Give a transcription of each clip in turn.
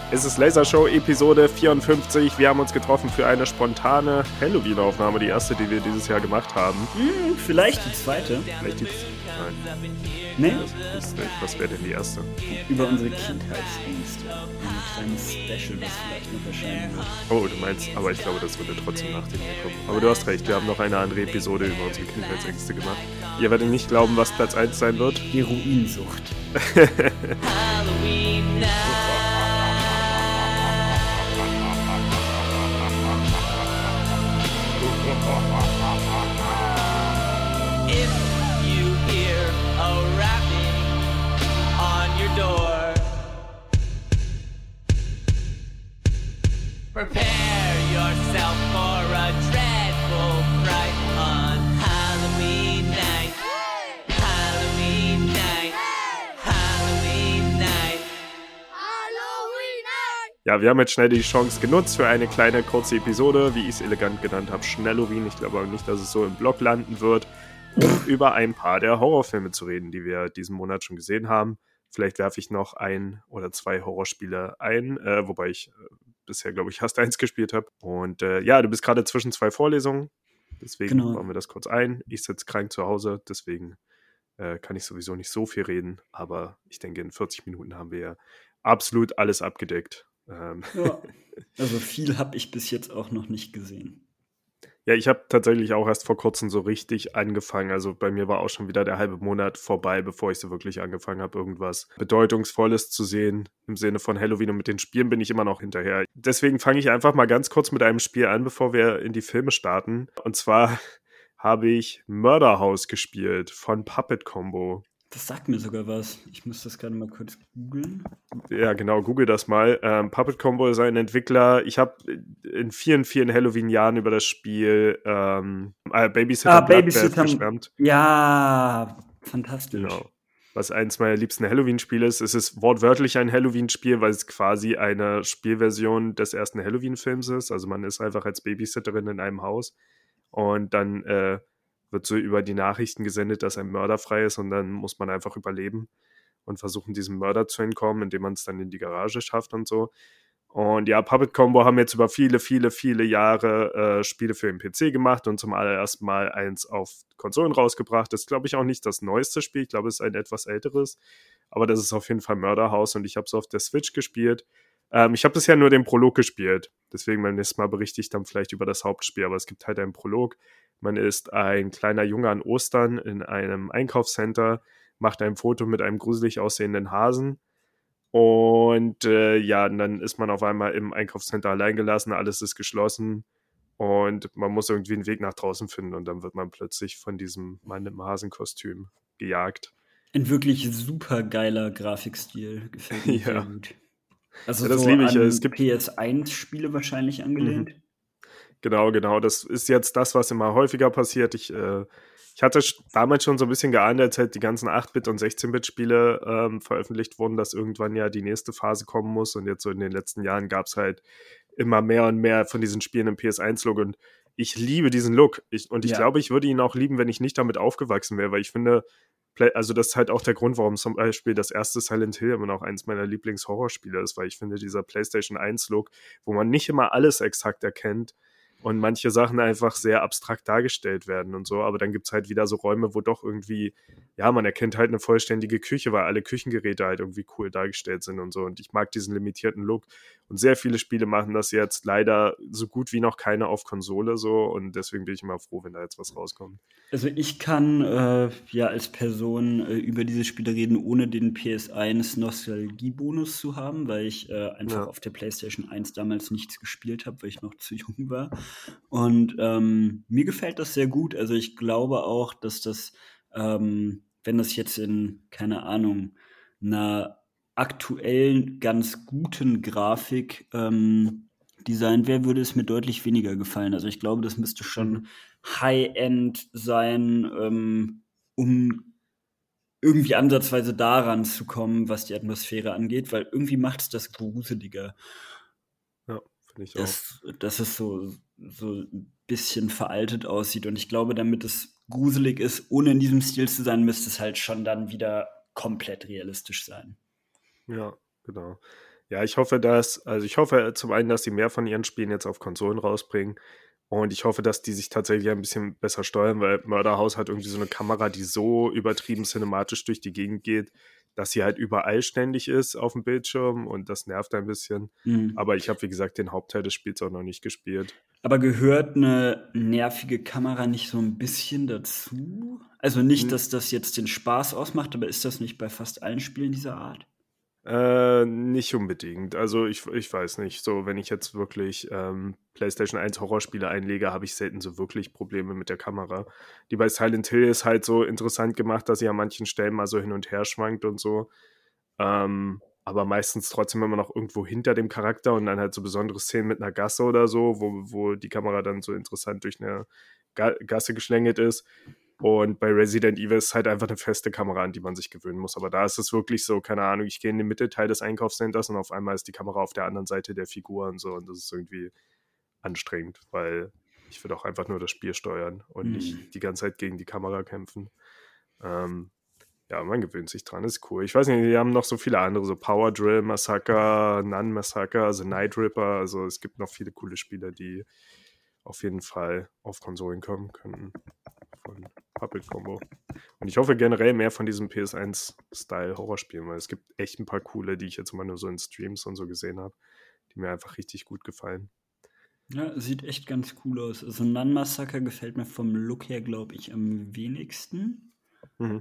Es ist Lasershow Episode 54. Wir haben uns getroffen für eine spontane Halloween-Aufnahme, die erste, die wir dieses Jahr gemacht haben. Vielleicht die zweite. Vielleicht die... Nein. Nee? Was wäre denn die erste? Über unsere Kindheitsängste. Ein kleines Special, das vielleicht noch erscheinen wird. Oh, du meinst, aber ich glaube, das würde trotzdem nach dem hier kommen. Aber du hast recht, wir haben noch eine andere Episode über unsere Kindheitsängste gemacht. Ihr werdet nicht glauben, was Platz 1 sein wird. Heroinsucht. Halloween night. If you hear a rapping on your door, prepare yourself for a dreadful fright on Halloween night. Halloween night. Halloween night. Halloween night. Ja, wir haben jetzt schnell die Chance genutzt für eine kleine, kurze Episode, wie ich es elegant genannt habe, Schnelloween. Ich glaube aber nicht, dass es so im Blog landen wird, um über ein paar der Horrorfilme zu reden, die wir diesen Monat schon gesehen haben. Vielleicht werfe ich noch 1 oder 2 Horrorspiele ein, wobei ich bisher, glaube ich, erst 1 gespielt habe. Und ja, du bist gerade zwischen 2 Vorlesungen, deswegen bauen wir das kurz ein. Ich sitze krank zu Hause, deswegen kann ich sowieso nicht so viel reden. Aber ich denke, in 40 Minuten haben wir ja absolut alles abgedeckt. Ja. Also viel habe ich bis jetzt auch noch nicht gesehen. Ja, ich habe tatsächlich auch erst vor kurzem so richtig angefangen. Also bei mir war auch schon wieder der halbe Monat vorbei, bevor ich so wirklich angefangen habe, irgendwas Bedeutungsvolles zu sehen. Im Sinne von Halloween, und mit den Spielen bin ich immer noch hinterher. Deswegen fange ich einfach mal ganz kurz mit einem Spiel an, bevor wir in die Filme starten. Und zwar habe ich Murder House gespielt von Puppet Combo. Das sagt mir sogar was. Ich muss das gerade mal kurz googeln. Ja, genau, google das mal. Puppet Combo ist ein Entwickler. Ich habe in vielen, vielen Halloween-Jahren über das Spiel Babysitter Bloodbath geschwärmt. Ja, fantastisch. Genau. Was eins meiner liebsten Halloween-Spiele ist. Es ist wortwörtlich ein Halloween-Spiel, weil es quasi eine Spielversion des ersten Halloween-Films ist. Also man ist einfach als Babysitterin in einem Haus und dann wird so über die Nachrichten gesendet, dass ein Mörder frei ist und dann muss man einfach überleben und versuchen, diesem Mörder zu entkommen, indem man es dann in die Garage schafft und so. Und ja, Puppet Combo haben jetzt über viele, viele, viele Jahre Spiele für den PC gemacht und zum allerersten Mal eins auf Konsolen rausgebracht. Das ist, glaube ich, auch nicht das neueste Spiel. Ich glaube, es ist ein etwas älteres. Aber das ist auf jeden Fall Murder House und ich habe es auf der Switch gespielt. Ich habe bisher nur den Prolog gespielt. Deswegen beim nächsten Mal berichte ich dann vielleicht über das Hauptspiel. Aber es gibt halt einen Prolog. Man ist ein kleiner Junge an Ostern in einem Einkaufscenter, macht ein Foto mit einem gruselig aussehenden Hasen und ja, und dann ist man auf einmal im Einkaufscenter allein gelassen, alles ist geschlossen und man muss irgendwie einen Weg nach draußen finden und dann wird man plötzlich von diesem Mann im Hasenkostüm gejagt. Ein wirklich super geiler Grafikstil, gefällt mir sehr gut. Also ja, das so liebe ich. an Es gibt PS1-Spiele wahrscheinlich angelehnt. Genau. Das ist jetzt das, was immer häufiger passiert. Ich hatte damals schon so ein bisschen geahnt, als halt die ganzen 8-Bit- und 16-Bit-Spiele veröffentlicht wurden, dass irgendwann ja die nächste Phase kommen muss. Und jetzt so in den letzten Jahren gab es halt immer mehr und mehr von diesen Spielen im PS1-Look. Und ich liebe diesen Look. Ich glaube, ich würde ihn auch lieben, wenn ich nicht damit aufgewachsen wäre, weil ich finde, also das ist halt auch der Grund, warum zum Beispiel das erste Silent Hill immer noch eins meiner Lieblings-Horrorspiele ist, weil ich finde, dieser PlayStation 1-Look, wo man nicht immer alles exakt erkennt, und manche Sachen einfach sehr abstrakt dargestellt werden und so, aber dann gibt es halt wieder so Räume, wo doch irgendwie, ja, man erkennt halt eine vollständige Küche, weil alle Küchengeräte halt irgendwie cool dargestellt sind und so und ich mag diesen limitierten Look und sehr viele Spiele machen das jetzt leider so gut wie noch keine auf Konsole so und deswegen bin ich immer froh, wenn da jetzt was rauskommt. Also ich kann ja als Person über diese Spiele reden, ohne den PS1 Nostalgiebonus zu haben, weil ich einfach auf der PlayStation 1 damals nichts gespielt habe, weil ich noch zu jung war. Und mir gefällt das sehr gut. Also ich glaube auch, dass das, wenn das jetzt in, keine Ahnung, einer aktuellen, ganz guten Grafik designt wäre, würde es mir deutlich weniger gefallen. Also ich glaube, das müsste schon High-End sein, um irgendwie ansatzweise daran zu kommen, was die Atmosphäre angeht, weil irgendwie macht es das gruseliger. Ja, finde ich auch. Dass es so ein bisschen veraltet aussieht. Und ich glaube, damit es gruselig ist, ohne in diesem Stil zu sein, müsste es halt schon dann wieder komplett realistisch sein. Ja, genau. Ja, ich hoffe, zum einen, dass sie mehr von ihren Spielen jetzt auf Konsolen rausbringen. Und ich hoffe, dass die sich tatsächlich ein bisschen besser steuern, weil Murder House hat irgendwie so eine Kamera, die so übertrieben cinematisch durch die Gegend geht, dass sie halt überall ständig ist auf dem Bildschirm und das nervt ein bisschen. Aber ich habe, wie gesagt, den Hauptteil des Spiels auch noch nicht gespielt. Aber gehört eine nervige Kamera nicht so ein bisschen dazu? Also nicht, dass das jetzt den Spaß ausmacht, aber ist das nicht bei fast allen Spielen dieser Art? Nicht unbedingt. Also ich weiß nicht. So, wenn ich jetzt wirklich PlayStation 1 Horrorspiele einlege, habe ich selten so wirklich Probleme mit der Kamera. Die bei Silent Hill ist halt so interessant gemacht, dass sie an manchen Stellen mal so hin und her schwankt und so. Aber meistens trotzdem immer noch irgendwo hinter dem Charakter und dann halt so besondere Szenen mit einer Gasse oder so, wo die Kamera dann so interessant durch eine Gasse geschlängelt ist. Und bei Resident Evil ist es halt einfach eine feste Kamera, an die man sich gewöhnen muss. Aber da ist es wirklich so, keine Ahnung, ich gehe in den Mittelteil des Einkaufscenters und auf einmal ist die Kamera auf der anderen Seite der Figur und so. Und das ist irgendwie anstrengend, weil ich will auch einfach nur das Spiel steuern und nicht die ganze Zeit gegen die Kamera kämpfen. Ja, man gewöhnt sich dran, ist cool. Ich weiß nicht, die haben noch so viele andere, so Power Drill Massacre, Nun Massacre, also Night Ripper. Also es gibt noch viele coole Spiele, die auf jeden Fall auf Konsolen kommen könnten. Von Puppet Combo. Und ich hoffe generell mehr von diesem PS1-Style-Horrorspielen, weil es gibt echt ein paar coole, die ich jetzt immer nur so in Streams und so gesehen habe, die mir einfach richtig gut gefallen. Ja, sieht echt ganz cool aus. Also Nun Massacre gefällt mir vom Look her, glaube ich, am wenigsten. Mhm.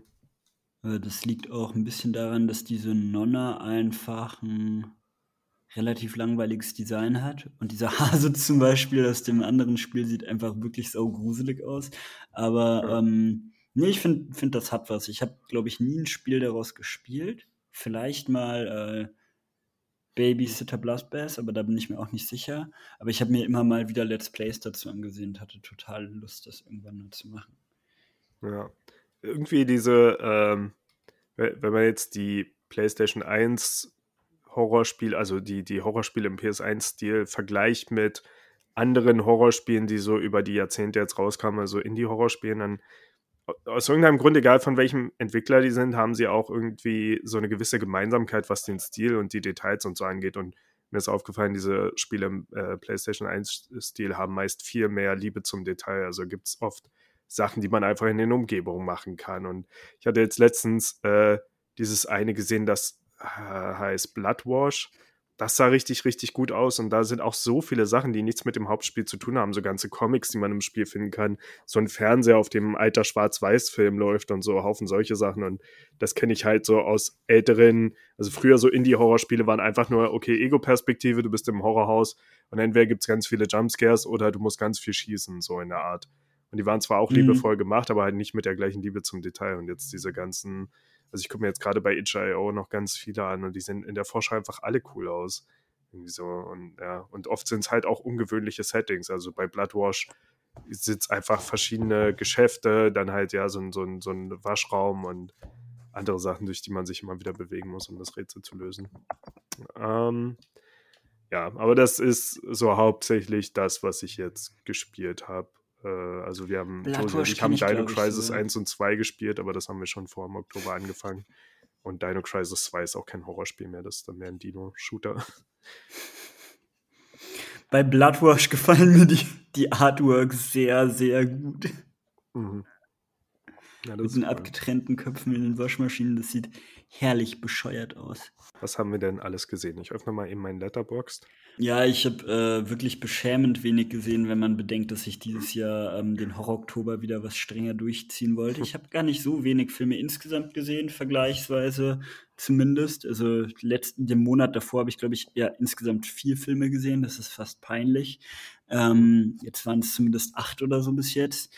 Das liegt auch ein bisschen daran, dass diese Nonne einfach ein relativ langweiliges Design hat. Und dieser Hase zum Beispiel aus dem anderen Spiel sieht einfach wirklich saugruselig aus. Aber nee, ich finde, das hat was. Ich habe, glaube ich, nie ein Spiel daraus gespielt. Vielleicht mal Babysitter Bloodbath, aber da bin ich mir auch nicht sicher. Aber ich habe mir immer mal wieder Let's Plays dazu angesehen und hatte total Lust, das irgendwann mal zu machen. Ja. Irgendwie diese, wenn man jetzt die PlayStation 1 Horrorspiele, also die Horrorspiele im PS1-Stil vergleicht mit anderen Horrorspielen, die so über die Jahrzehnte jetzt rauskamen, also Indie-Horrorspielen, dann aus irgendeinem Grund, egal von welchem Entwickler die sind, haben sie auch irgendwie so eine gewisse Gemeinsamkeit, was den Stil und die Details und so angeht. Und mir ist aufgefallen, diese Spiele im PlayStation 1-Stil haben meist viel mehr Liebe zum Detail. Also gibt es oft Sachen, die man einfach in den Umgebungen machen kann. Und ich hatte jetzt letztens dieses eine gesehen, das heißt Bloodwash. Das sah richtig, richtig gut aus und da sind auch so viele Sachen, die nichts mit dem Hauptspiel zu tun haben, so ganze Comics, die man im Spiel finden kann, so ein Fernseher, auf dem ein alter Schwarz-Weiß-Film läuft und so, Haufen solche Sachen und das kenne ich halt so aus älteren, also früher so Indie-Horrorspiele waren einfach nur, okay, Ego-Perspektive, du bist im Horrorhaus und entweder gibt es ganz viele Jumpscares oder du musst ganz viel schießen, so in der Art. Und die waren zwar auch liebevoll gemacht, aber halt nicht mit der gleichen Liebe zum Detail und jetzt diese ganzen... Also ich gucke mir jetzt gerade bei itch.io noch ganz viele an und die sehen in der Vorschau einfach alle cool aus. Irgendwie so. Und ja, und oft sind es halt auch ungewöhnliche Settings. Also bei Bloodwash sind es einfach verschiedene Geschäfte, dann halt ja so ein Waschraum und andere Sachen, durch die man sich immer wieder bewegen muss, um das Rätsel zu lösen. Ja, aber das ist so hauptsächlich das, was ich jetzt gespielt habe. Also wir haben Dino Crisis 1 und 2 gespielt, aber das haben wir schon vor im Oktober angefangen. Und Dino Crisis 2 ist auch kein Horrorspiel mehr, das ist dann mehr ein Dino-Shooter. Bei Bloodwash gefallen mir die Artworks sehr, sehr gut. Mhm. Ja, mit den abgetrennten Köpfen in den Waschmaschinen, das sieht herrlich bescheuert aus. Was haben wir denn alles gesehen? Ich öffne mal eben meinen Letterboxd. Ja, ich habe wirklich beschämend wenig gesehen, wenn man bedenkt, dass ich dieses Jahr den Horror-Oktober wieder was strenger durchziehen wollte. Ich habe gar nicht so wenig Filme insgesamt gesehen, vergleichsweise zumindest. Also den Monat davor habe ich, glaube ich, insgesamt 4 Filme gesehen. Das ist fast peinlich. Jetzt waren es zumindest 8 oder so bis jetzt.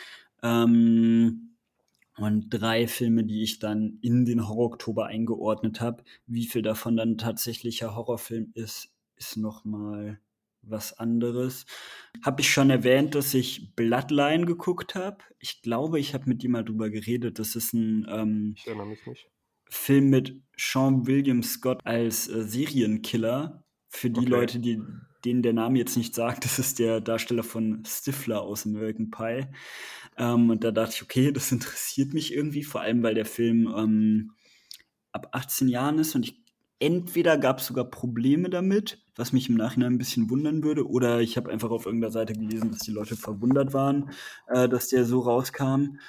Und 3 Filme, die ich dann in den Horror-Oktober eingeordnet habe. Wie viel davon dann tatsächlicher Horrorfilm ist noch mal was anderes. Habe ich schon erwähnt, dass ich Bloodline geguckt habe? Ich glaube, ich habe mit dir mal drüber geredet. Das ist ein ich erinnere mich nicht. Film mit Sean William Scott als Serienkiller. Für die Leute, denen der Name jetzt nicht sagt, das ist der Darsteller von Stifler aus American Pie. Und da dachte ich, okay, das interessiert mich irgendwie, vor allem, weil der Film ab 18 Jahren ist und ich entweder gab es sogar Probleme damit, was mich im Nachhinein ein bisschen wundern würde, oder ich habe einfach auf irgendeiner Seite gelesen, dass die Leute verwundert waren, dass der so rauskam.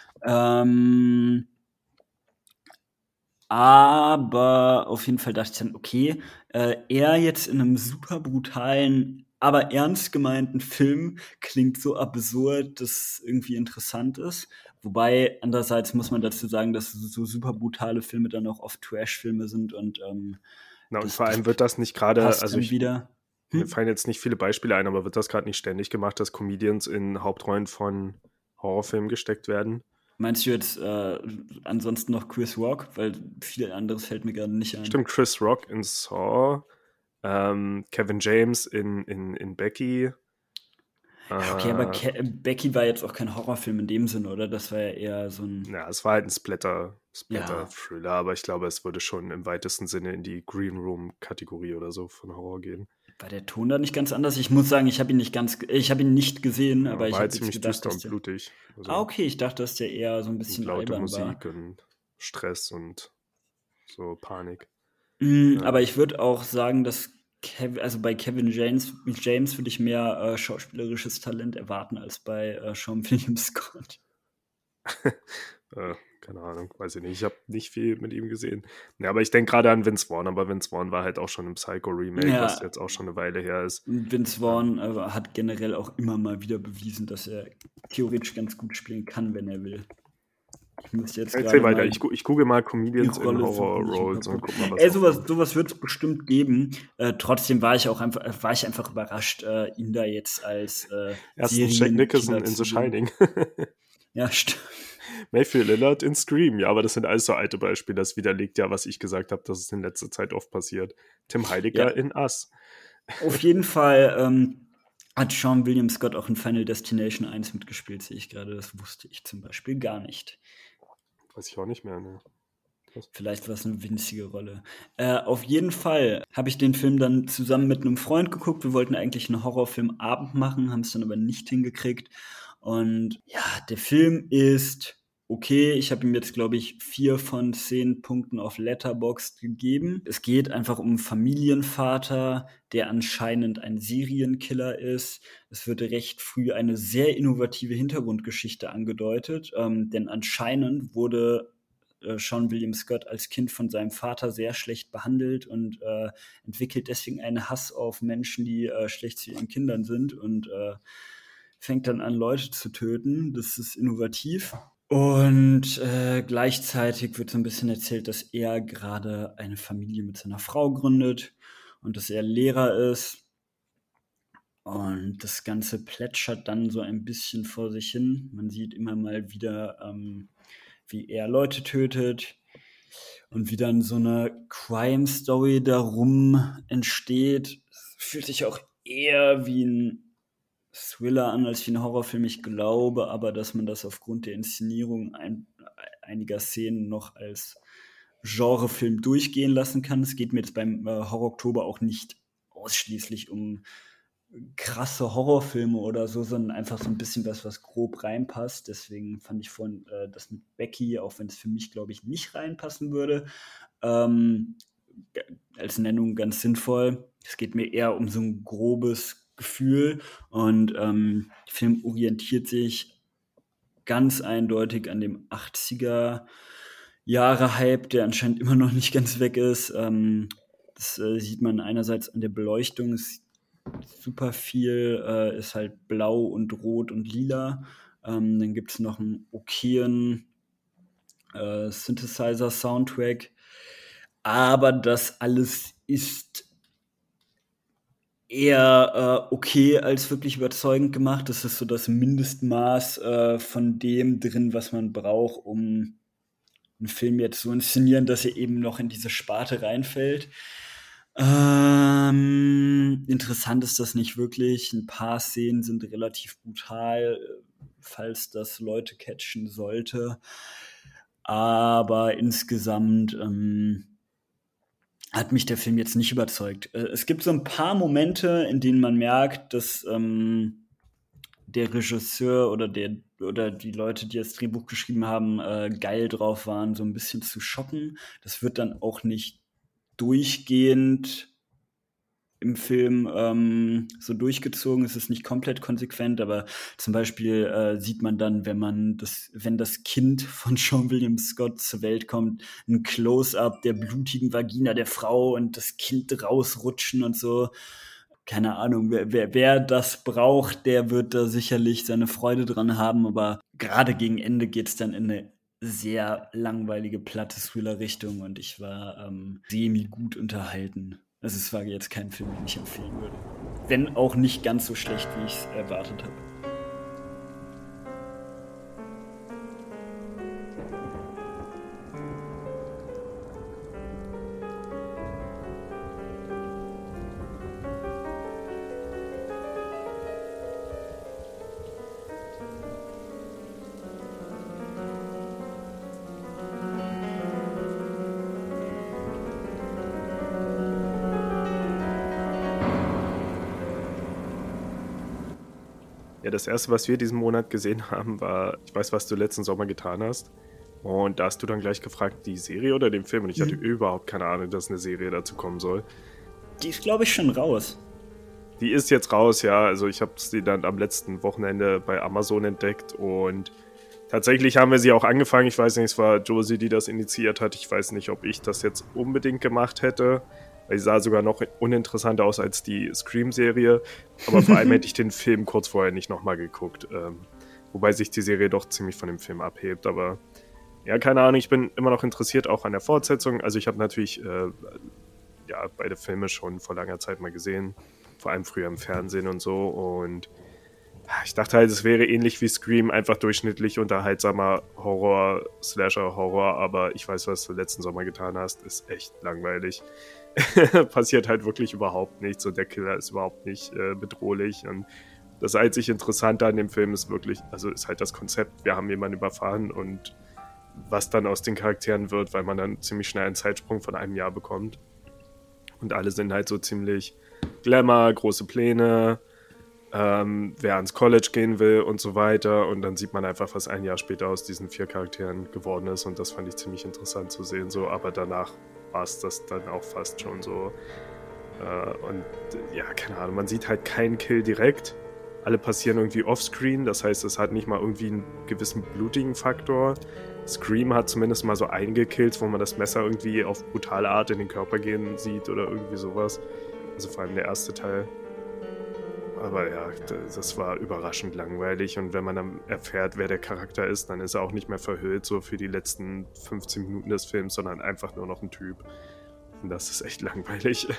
Aber auf jeden Fall dachte ich dann, okay, er jetzt in einem super brutalen, aber ernst gemeinten Film klingt so absurd, dass es irgendwie interessant ist. Wobei, andererseits muss man dazu sagen, dass so super brutale Filme dann auch oft Trash-Filme sind und Und das vor allem wird das nicht gerade, passt also dann wieder. mir fallen jetzt nicht viele Beispiele ein, aber wird das gerade nicht ständig gemacht, dass Comedians in Hauptrollen von Horrorfilmen gesteckt werden? Meinst du jetzt ansonsten noch Chris Rock? Weil viel anderes fällt mir gerade nicht ein. Stimmt, Chris Rock in Saw, Kevin James in Becky. Okay, aber Becky war jetzt auch kein Horrorfilm in dem Sinne, oder? Das war ja eher so ein. Ja, es war halt ein Splatter-Thriller, aber ich glaube, es würde schon im weitesten Sinne in die Green Room-Kategorie oder so von Horror gehen. War der Ton da nicht ganz anders? Ich muss sagen, ich habe ihn nicht gesehen, aber ich war habe halt jetzt ziemlich gedacht, düster dass und der. blutig. Also, Okay, ich dachte, dass der eher so ein und bisschen laute albern war. Musik und Stress und so Panik. Aber ich würde auch sagen, dass bei Kevin James würde ich mehr schauspielerisches Talent erwarten als bei Sean William Scott. Keine Ahnung, weiß ich nicht. Ich habe nicht viel mit ihm gesehen. Ja, aber ich denke gerade an Vince Vaughn, aber Vince Vaughn war halt auch schon im Psycho-Remake, Ja. was jetzt auch schon eine Weile her ist. Vince Vaughn hat generell auch immer mal wieder bewiesen, dass er theoretisch ganz gut spielen kann, wenn er will. Ich müsste jetzt Erzähl gerade weiter, mal ich google mal Comedians die in Rolle Horror-Roles suchen. und guck mal, was Ey, aufkommt. sowas wird es bestimmt geben. Trotzdem war ich einfach überrascht, ihn da jetzt als Erstens Jack Nicholson Serienkiller in The zu sehen. Shining. Ja, stimmt. Mayfield Lillard in Scream. Ja, aber das sind alles so alte Beispiele. Das widerlegt ja, was ich gesagt habe, dass es in letzter Zeit oft passiert. Tim Heidecker Ja. in Us. Auf jeden Fall hat Sean William Scott auch in Final Destination 1 mitgespielt, sehe ich gerade. Das wusste ich zum Beispiel gar nicht. Weiß ich auch nicht mehr, ne? Vielleicht war es eine winzige Rolle. Auf jeden Fall habe ich den Film dann zusammen mit einem Freund geguckt. Wir wollten eigentlich einen Horrorfilmabend machen, haben es dann aber nicht hingekriegt. Und ja, der Film ist okay. Ich habe ihm jetzt, glaube ich, 4 von 10 Punkten auf Letterboxd gegeben. Es geht einfach um einen Familienvater, der anscheinend ein Serienkiller ist. Es wird recht früh eine sehr innovative Hintergrundgeschichte angedeutet, denn anscheinend wurde Sean William Scott als Kind von seinem Vater sehr schlecht behandelt und entwickelt deswegen einen Hass auf Menschen, die schlecht zu ihren Kindern sind und fängt dann an, Leute zu töten. Das ist innovativ. Und gleichzeitig wird so ein bisschen erzählt, dass er gerade eine Familie mit seiner Frau gründet und dass er Lehrer ist. Und das Ganze plätschert dann so ein bisschen vor sich hin. Man sieht immer mal wieder, wie er Leute tötet und wie dann so eine Crime-Story darum entsteht. Es fühlt sich auch eher wie ein Thriller an als wie ein Horrorfilm. Ich glaube aber, dass man das aufgrund der Inszenierung einiger Szenen noch als Genrefilm durchgehen lassen kann. Es geht mir jetzt beim Horror Oktober auch nicht ausschließlich um krasse Horrorfilme oder so, sondern einfach so ein bisschen was grob reinpasst. Deswegen fand ich vorhin das mit Becky, auch wenn es für mich, glaube ich, nicht reinpassen würde, als Nennung ganz sinnvoll. Es geht mir eher um so ein grobes Gefühl und der Film orientiert sich ganz eindeutig an dem 80er-Jahre-Hype, der anscheinend immer noch nicht ganz weg ist. Das sieht man einerseits an der Beleuchtung, super viel ist halt blau und rot und lila. Dann gibt es noch einen okayen Synthesizer-Soundtrack. Aber das alles ist eher okay als wirklich überzeugend gemacht. Das ist so das Mindestmaß von dem drin, was man braucht, um einen Film jetzt so inszenieren, dass er eben noch in diese Sparte reinfällt. Interessant ist das nicht wirklich. Ein paar Szenen sind relativ brutal, falls das Leute catchen sollte. Aber insgesamt hat mich der Film jetzt nicht überzeugt. Es gibt so ein paar Momente, in denen man merkt, dass der Regisseur oder die Leute, die das Drehbuch geschrieben haben, geil drauf waren, so ein bisschen zu schocken. Das wird dann auch nicht durchgehend im Film so durchgezogen. Es ist nicht komplett konsequent, aber zum Beispiel sieht man dann, wenn das Kind von Sean William Scott zur Welt kommt, ein Close-up der blutigen Vagina der Frau und das Kind rausrutschen und so. Keine Ahnung, wer das braucht, der wird da sicherlich seine Freude dran haben, aber gerade gegen Ende geht's dann in eine sehr langweilige, platte Thriller-Richtung und ich war semi-gut unterhalten. Also es war jetzt kein Film, den ich empfehlen würde. Wenn auch nicht ganz so schlecht, wie ich es erwartet habe. Ja, das erste, was wir diesen Monat gesehen haben, war, ich weiß, was du letzten Sommer getan hast. Und da hast du dann gleich gefragt, die Serie oder den Film? Und ich hatte überhaupt keine Ahnung, dass eine Serie dazu kommen soll. Die ist, glaube ich, schon raus. Die ist jetzt raus, ja. Also ich habe sie dann am letzten Wochenende bei Amazon entdeckt und tatsächlich haben wir sie auch angefangen. Ich weiß nicht, es war Josie, die das initiiert hat. Ich weiß nicht, ob ich das jetzt unbedingt gemacht hätte. Weil sie sah sogar noch uninteressanter aus als die Scream-Serie. Aber vor allem hätte ich den Film kurz vorher nicht nochmal geguckt. Wobei sich die Serie doch ziemlich von dem Film abhebt. Aber ja, keine Ahnung, ich bin immer noch interessiert auch an der Fortsetzung. Also ich habe natürlich beide Filme schon vor langer Zeit mal gesehen. Vor allem früher im Fernsehen und so. Und ich dachte halt, es wäre ähnlich wie Scream, einfach durchschnittlich unterhaltsamer Horror, aber ich weiß, was du letzten Sommer getan hast, ist echt langweilig. Passiert halt wirklich überhaupt nichts und der Killer ist überhaupt nicht bedrohlich und das einzig Interessante an dem Film ist wirklich, also ist halt das Konzept, wir haben jemanden überfahren und was dann aus den Charakteren wird, weil man dann ziemlich schnell einen Zeitsprung von einem Jahr bekommt und alle sind halt so ziemlich Glamour, große Pläne, wer ans College gehen will und so weiter und dann sieht man einfach, was ein Jahr später aus diesen 4 Charakteren geworden ist und das fand ich ziemlich interessant zu sehen, so, aber danach war es das dann auch fast schon so und ja, keine Ahnung, man sieht halt keinen Kill direkt, alle passieren irgendwie offscreen, das heißt, es hat nicht mal irgendwie einen gewissen blutigen Faktor. Scream hat zumindest mal so einige Kills, wo man das Messer irgendwie auf brutale Art in den Körper gehen sieht oder irgendwie sowas, also vor allem der erste Teil. Aber ja, das war überraschend langweilig und wenn man dann erfährt, wer der Charakter ist, dann ist er auch nicht mehr verhüllt, so für die letzten 15 Minuten des Films, sondern einfach nur noch ein Typ. Und das ist echt langweilig.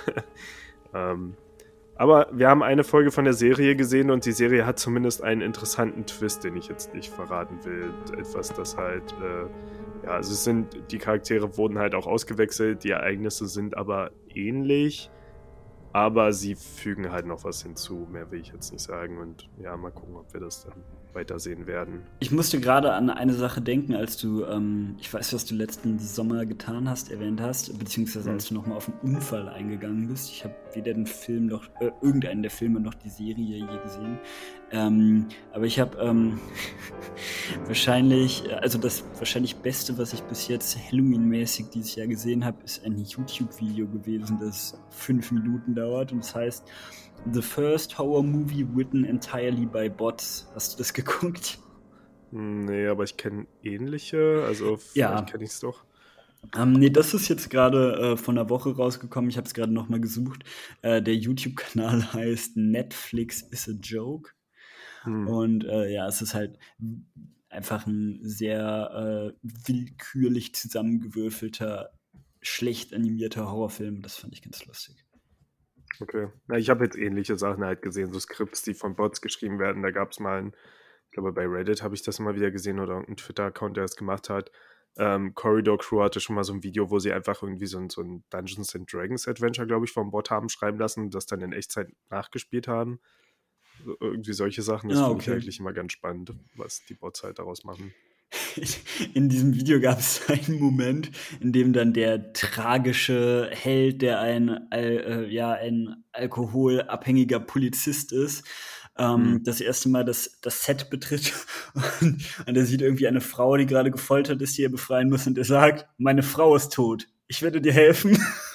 Aber wir haben eine Folge von der Serie gesehen und die Serie hat zumindest einen interessanten Twist, den ich jetzt nicht verraten will. Etwas, das halt, also die Charaktere wurden halt auch ausgewechselt, die Ereignisse sind aber ähnlich. Aber sie fügen halt noch was hinzu, mehr will ich jetzt nicht sagen. Und ja, mal gucken, ob wir das dann weitersehen werden. Ich musste gerade an eine Sache denken, als du, ich weiß, was du letzten Sommer getan hast, erwähnt hast, beziehungsweise als du nochmal auf einen Unfall eingegangen bist. Ich habe weder den Film noch, irgendeinen der Filme noch die Serie je gesehen. Aber ich habe wahrscheinlich Beste, was ich bis jetzt Halloween-mäßig dieses Jahr gesehen habe, ist ein YouTube-Video gewesen, das 5 Minuten dauert und das heißt The First Horror Movie Written Entirely by Bots. Hast du das geguckt? Nee, aber ich kenne ähnliche, also vielleicht kenne ich es doch. Nee, das ist jetzt gerade von einer Woche rausgekommen. Ich habe es gerade nochmal gesucht. Der YouTube-Kanal heißt Netflix is a Joke. Und es ist halt einfach ein sehr willkürlich zusammengewürfelter, schlecht animierter Horrorfilm. Das fand ich ganz lustig. Okay. Na, ich habe jetzt ähnliche Sachen halt gesehen, so Skripts, die von Bots geschrieben werden. Da gab es mal ich glaube bei Reddit habe ich das mal wieder gesehen oder einen Twitter-Account, der das gemacht hat. Corridor Crew hatte schon mal so ein Video, wo sie einfach irgendwie so ein Dungeons and Dragons Adventure, glaube ich, vom Bot haben schreiben lassen und das dann in Echtzeit nachgespielt haben. So, irgendwie solche Sachen, das finde ich eigentlich immer ganz spannend, was die Bots halt daraus machen. In diesem Video gab es einen Moment, in dem dann der tragische Held, der ein alkoholabhängiger Polizist ist, das erste Mal das Set betritt und er sieht irgendwie eine Frau, die gerade gefoltert ist, die er befreien muss und er sagt, meine Frau ist tot. Ich werde dir helfen.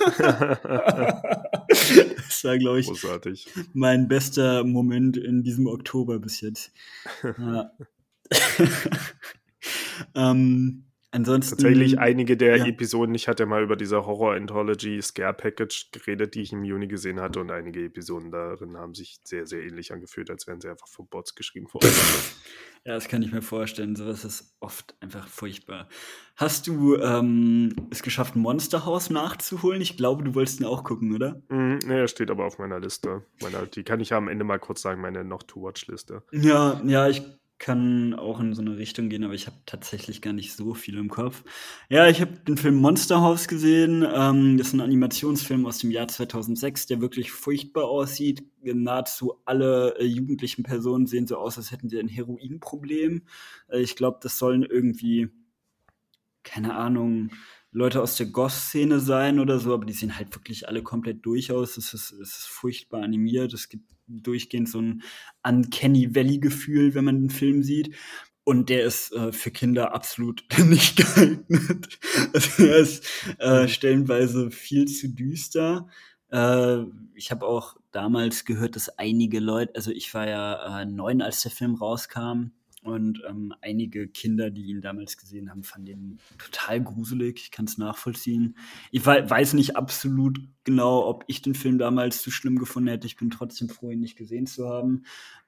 Das war, glaube ich, Großartig. mein bester Moment in diesem Oktober bis jetzt. Ja. Ansonsten Tatsächlich einige der ja. Episoden, ich hatte mal über diese Horror-Anthology Scare Package geredet, die ich im Juni gesehen hatte, und einige Episoden darin haben sich sehr, sehr ähnlich angefühlt, als wären sie einfach von Bots geschrieben worden. Ja, das kann ich mir vorstellen. Sowas ist oft einfach furchtbar. Hast du es geschafft, Monster House nachzuholen? Ich glaube, du wolltest ihn auch gucken, oder? Ne, er steht aber auf meiner Liste. Die kann ich ja am Ende mal kurz sagen, meine Noch-to-Watch-Liste. Ja, ich kann auch in so eine Richtung gehen, aber ich habe tatsächlich gar nicht so viel im Kopf. Ja, ich habe den Film Monster House gesehen. Das ist ein Animationsfilm aus dem Jahr 2006, der wirklich furchtbar aussieht. Nahezu alle jugendlichen Personen sehen so aus, als hätten sie ein Heroinproblem. Ich glaube, das sollen irgendwie, keine Ahnung, Leute aus der Goth-Szene sein oder so, aber die sehen halt wirklich alle komplett durch aus. Es ist furchtbar animiert. Es gibt durchgehend so ein Uncanny Valley-Gefühl, wenn man den Film sieht. Und der ist für Kinder absolut nicht geeignet. Also er ist stellenweise viel zu düster. Ich habe auch damals gehört, dass einige Leute, also ich war ja 9, als der Film rauskam. Und einige Kinder, die ihn damals gesehen haben, fanden ihn total gruselig. Ich kann es nachvollziehen. Ich weiß nicht absolut genau, ob ich den Film damals zu schlimm gefunden hätte. Ich bin trotzdem froh, ihn nicht gesehen zu haben.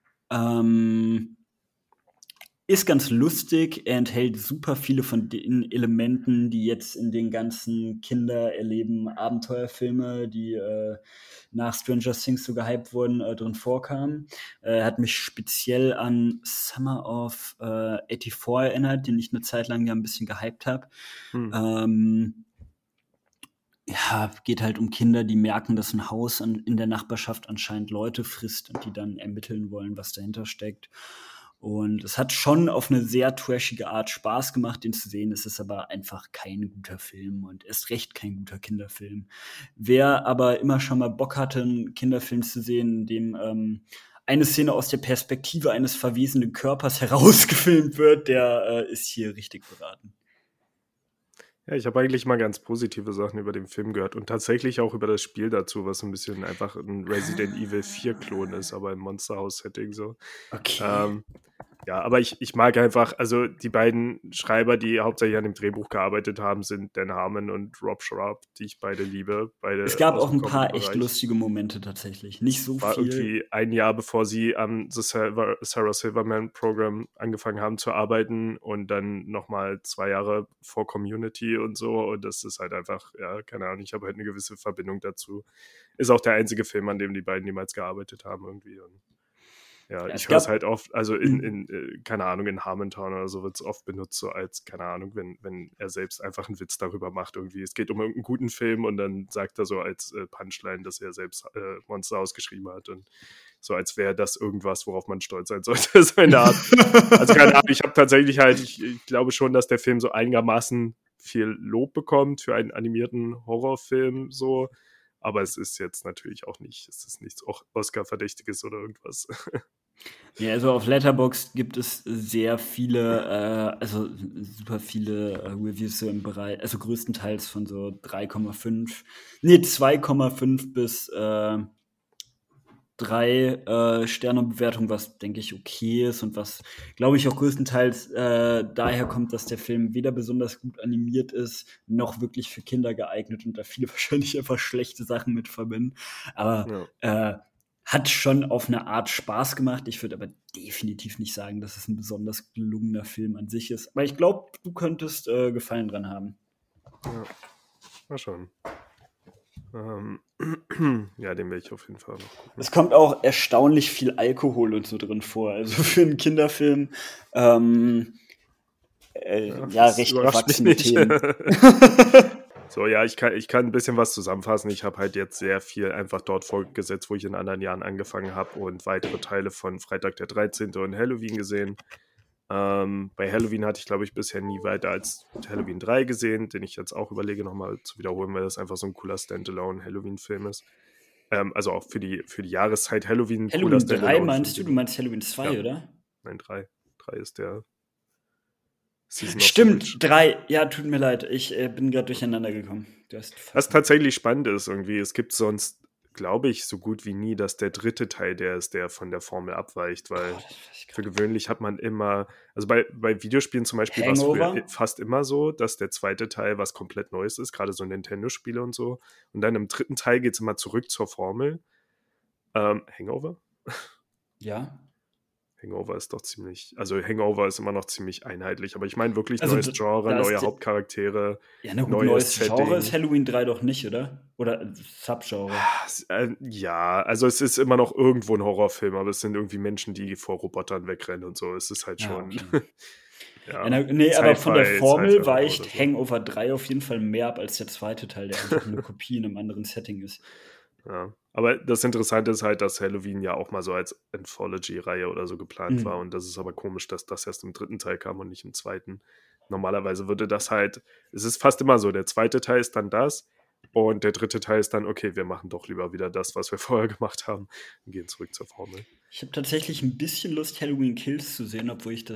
Ist ganz lustig. Er enthält super viele von den Elementen, die jetzt in den ganzen Kinder-erleben Abenteuerfilme, die nach Stranger Things so gehypt wurden, drin vorkamen. Hat mich speziell an Summer of 84 erinnert, den ich eine Zeit lang ja ein bisschen gehypt habe. Ja, geht halt um Kinder, die merken, dass ein Haus in der Nachbarschaft anscheinend Leute frisst und die dann ermitteln wollen, was dahinter steckt. Und es hat schon auf eine sehr trashige Art Spaß gemacht, den zu sehen. Es ist aber einfach kein guter Film und erst recht kein guter Kinderfilm. Wer aber immer schon mal Bock hatte, einen Kinderfilm zu sehen, in dem eine Szene aus der Perspektive eines verwesenden Körpers herausgefilmt wird, der ist hier richtig beraten. Ja, ich habe eigentlich mal ganz positive Sachen über den Film gehört und tatsächlich auch über das Spiel dazu, was ein bisschen einfach ein Resident Evil 4-Klon ist, aber im Monsterhaus-Setting so. Okay. Ja, aber ich mag einfach, also die beiden Schreiber, die hauptsächlich an dem Drehbuch gearbeitet haben, sind Dan Harmon und Rob Schrab, die ich beide liebe. Beide Es gab aus auch dem ein paar echt Comedy-Bereich. lustige Momente tatsächlich. Nicht so War viel. irgendwie ein Jahr, bevor sie am The Sarah Silverman Program angefangen haben zu arbeiten und dann nochmal 2 Jahre vor Community und so. Und das ist halt einfach, ja, keine Ahnung, ich habe halt eine gewisse Verbindung dazu. Ist auch der einzige Film, an dem die beiden jemals gearbeitet haben irgendwie. Und ja, Ja, ich höre es halt oft, also keine Ahnung, in Harmontown oder so wird es oft benutzt, so als, keine Ahnung, wenn er selbst einfach einen Witz darüber macht irgendwie. Es geht um irgendeinen guten Film und dann sagt er so als Punchline, dass er selbst Monster ausgeschrieben hat und so, als wäre das irgendwas, worauf man stolz sein sollte, so in der Art. Also keine Ahnung, ich habe tatsächlich halt, ich glaube schon, dass der Film so einigermaßen viel Lob bekommt für einen animierten Horrorfilm so, aber es ist jetzt natürlich auch nicht, es ist nichts Oscar-Verdächtiges oder irgendwas. Ja, also auf Letterboxd gibt es sehr viele, also super viele Reviews so im Bereich, also größtenteils von so 2,5 bis 3 Sterne-Bewertung, was, denke ich, okay ist und was, glaube ich, auch größtenteils daher kommt, dass der Film weder besonders gut animiert ist, noch wirklich für Kinder geeignet und da viele wahrscheinlich einfach schlechte Sachen mit verbinden. Aber hat schon auf eine Art Spaß gemacht. Ich würde aber definitiv nicht sagen, dass es ein besonders gelungener Film an sich ist. Aber ich glaube, du könntest Gefallen dran haben. Ja, mal schauen. Ja, den werde ich auf jeden Fall noch gucken. Es kommt auch erstaunlich viel Alkohol und so drin vor. Also für einen Kinderfilm das recht überrascht erwachsene mich nicht. Themen. So, ja, ich kann ein bisschen was zusammenfassen. Ich habe halt jetzt sehr viel einfach dort fortgesetzt, wo ich in anderen Jahren angefangen habe und weitere Teile von Freitag der 13. und Halloween gesehen. Bei Halloween hatte ich, glaube ich, bisher nie weiter als Halloween 3 gesehen, den ich jetzt auch überlege, nochmal zu wiederholen, weil das einfach so ein cooler Standalone-Halloween-Film ist. Also auch für die Jahreszeit Halloween. Halloween 3 meinst du? Du meinst Halloween 2, ja. Oder? Nein, 3. 3 ist der Season of Stimmt, the Witch. 3. Ja, tut mir leid. Ich bin gerade durcheinander gekommen. Was tatsächlich spannend ist irgendwie, es gibt sonst, glaube ich, so gut wie nie, dass der dritte Teil der ist, der von der Formel abweicht, weil für gewöhnlich hat man immer, also bei Videospielen zum Beispiel war es früher Hangover? fast immer so, dass der zweite Teil was komplett Neues ist, gerade so Nintendo-Spiele und so. Und dann im dritten Teil geht es immer zurück zur Formel. Hangover? Ja. Hangover ist doch ziemlich, also Hangover ist immer noch ziemlich einheitlich, aber ich meine wirklich Also neues Genre, da ist neue die- Hauptcharaktere, Ja, na gut, neues neues Genre ist Setting. Halloween 3 doch nicht, oder? Oder Subgenre. Ja, also es ist immer noch irgendwo ein Horrorfilm, aber es sind irgendwie Menschen, die vor Robotern wegrennen und so. Es ist halt Ja, schon, okay. ja, Nee, aber von der Formel Sci-Fi oder weicht so. Hangover 3 auf jeden Fall mehr ab als der zweite Teil, der einfach eine Kopie in einem anderen Setting ist. Ja. Aber das Interessante ist halt, dass Halloween ja auch mal so als Anthology-Reihe oder so geplant war. Und das ist aber komisch, dass das erst im dritten Teil kam und nicht im zweiten. Normalerweise würde das halt, es ist fast immer so, der zweite Teil ist dann das und der dritte Teil ist dann, okay, wir machen doch lieber wieder das, was wir vorher gemacht haben und gehen zurück zur Formel. Ich habe tatsächlich ein bisschen Lust, Halloween Kills zu sehen, obwohl ich